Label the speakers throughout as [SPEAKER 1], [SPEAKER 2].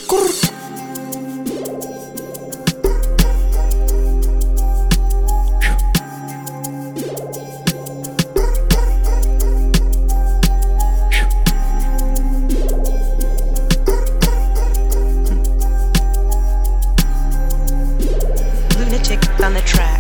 [SPEAKER 1] On the track.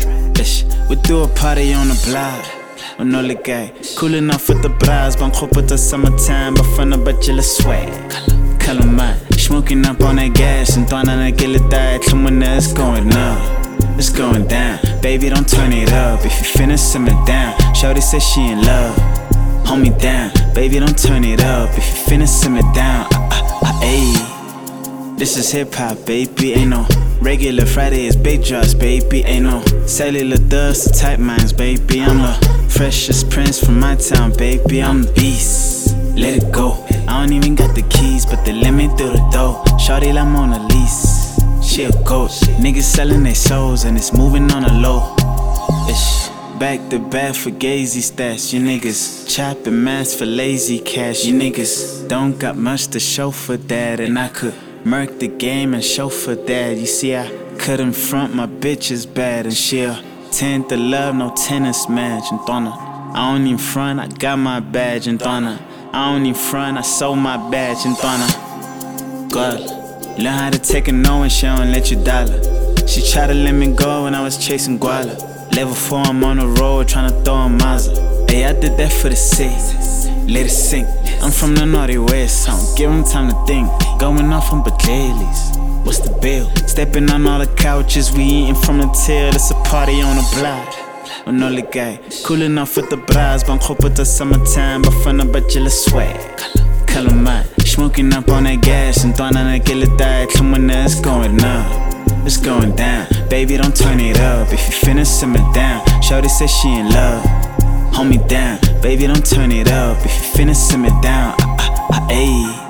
[SPEAKER 2] We do a party on the block. No ligay, cool enough with the bras. Banco put the summertime, but fun about your swag. Color mine, smoking up on that gas. And throwing on a kill it that. Someone else going up, it's going down. Baby, don't turn it up if you finna simmer down. Shorty says she in love, hold me down. Baby, don't turn it up if you finna simmer down. Ayy. This is hip hop, baby, ain't no regular Friday is big drops, baby, ain't no cellular dust, tight minds, baby. I'm the freshest prince from my town, baby. I'm the beast, let it go. I don't even got the keys, but they let me through the door. Shawty like Mona Lisa, she a goat. Niggas selling their souls and it's moving on the low. Ish. Back to back for gazy stats. You niggas chopping mass for lazy cash. You niggas don't got much to show for that, and I could murk the game and show for that. You see, I couldn't front, my bitch is bad. And she'll tend to love, no tennis match. And Donna, I don't even front, I got my badge. And Donna, I don't even front, I sold my badge. And Donna, God, learn how to take a no and she don't let you dollar. She tried to let me go when I was chasing Guala. Level 4, I'm on the road tryna throw a Mazda. Hey, I did that for the city, let it sink. I'm from the naughty west, I don't give them time to think. Going off on Bajaylis, what's the bill? Stepping on all the couches, we eating from the tail. It's a party on the block. No ligay, cool enough with the bras. Banco put the summertime, but fun about your swag. Color mine, smoking up on that gas. And throwing on a kill it that. Someone else going up, it's going down. Baby, don't turn it up if you finna simmer down. Shorty says she in love, hold me down. Baby, don't turn it up if you finna simmer down. Ayy.